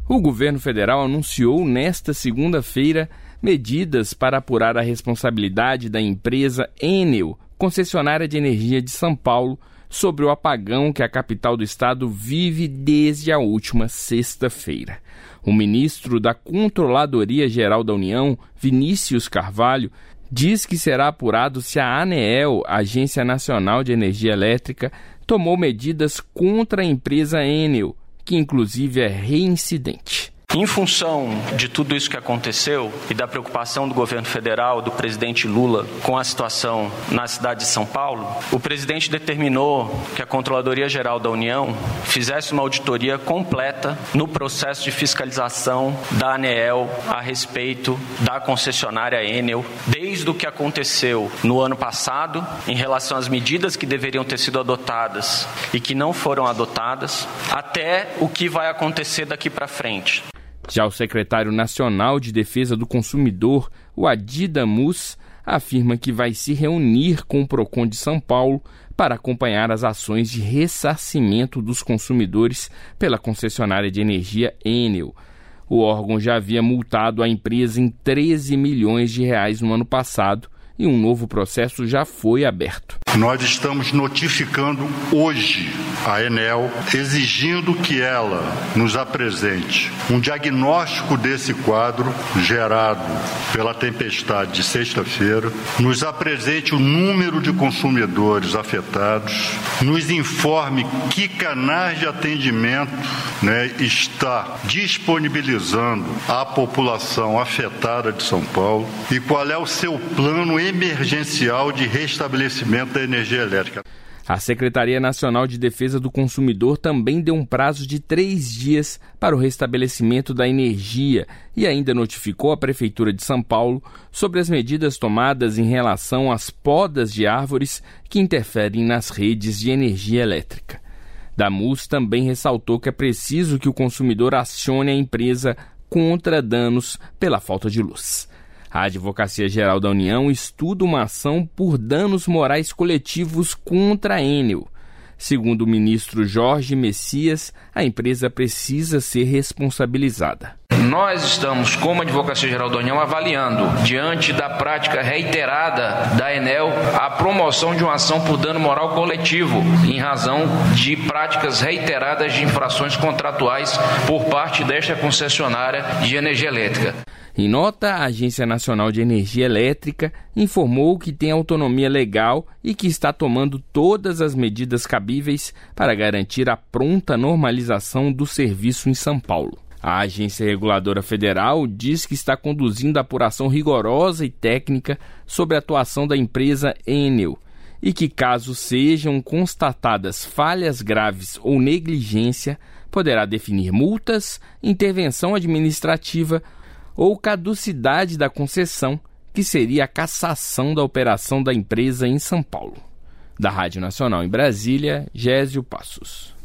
O governo federal anunciou nesta segunda-feira medidas para apurar a responsabilidade da empresa Enel, concessionária de energia de São Paulo, sobre o apagão que a capital do estado vive desde a última sexta-feira. O ministro da Controladoria Geral da União, Vinícius Carvalho, diz que será apurado se a ANEEL, Agência Nacional de Energia Elétrica, tomou medidas contra a empresa Enel, que inclusive é reincidente. Em função de tudo isso que aconteceu e da preocupação do governo federal, do presidente Lula, com a situação na cidade de São Paulo, o presidente determinou que a Controladoria Geral da União fizesse uma auditoria completa no processo de fiscalização da ANEEL a respeito da concessionária Enel, desde o que aconteceu no ano passado, em relação às medidas que deveriam ter sido adotadas e que não foram adotadas, até o que vai acontecer daqui para frente. Já o secretário nacional de Defesa do Consumidor, o Adi Damus, afirma que vai se reunir com o Procon de São Paulo para acompanhar as ações de ressarcimento dos consumidores pela concessionária de energia Enel. O órgão já havia multado a empresa em 13 milhões de reais no ano passado e um novo processo já foi aberto. Nós estamos notificando hoje a Enel, exigindo que ela nos apresente um diagnóstico desse quadro gerado pela tempestade de sexta-feira, nos apresente o número de consumidores afetados, nos informe que canais de atendimento está disponibilizando à população afetada de São Paulo e qual é o seu plano emergencial de restabelecimento da energia elétrica. A Secretaria Nacional de Defesa do Consumidor também deu um prazo de 3 dias para o restabelecimento da energia e ainda notificou a Prefeitura de São Paulo sobre as medidas tomadas em relação às podas de árvores que interferem nas redes de energia elétrica. Damus também ressaltou que é preciso que o consumidor acione a empresa contra danos pela falta de luz. A Advocacia Geral da União estuda uma ação por danos morais coletivos contra a Enel. Segundo o ministro Jorge Messias, a empresa precisa ser responsabilizada. Nós estamos, como Advocacia Geral da União, avaliando, diante da prática reiterada da Enel, a promoção de uma ação por dano moral coletivo, em razão de práticas reiteradas de infrações contratuais por parte desta concessionária de energia elétrica. Em nota, a Agência Nacional de Energia Elétrica informou que tem autonomia legal e que está tomando todas as medidas cabíveis para garantir a pronta normalização do serviço em São Paulo. A Agência Reguladora Federal diz que está conduzindo apuração rigorosa e técnica sobre a atuação da empresa Enel e que, caso sejam constatadas falhas graves ou negligência, poderá definir multas, intervenção administrativa ou caducidade da concessão, que seria a cassação da operação da empresa em São Paulo. Da Rádio Nacional em Brasília, Gésio Passos.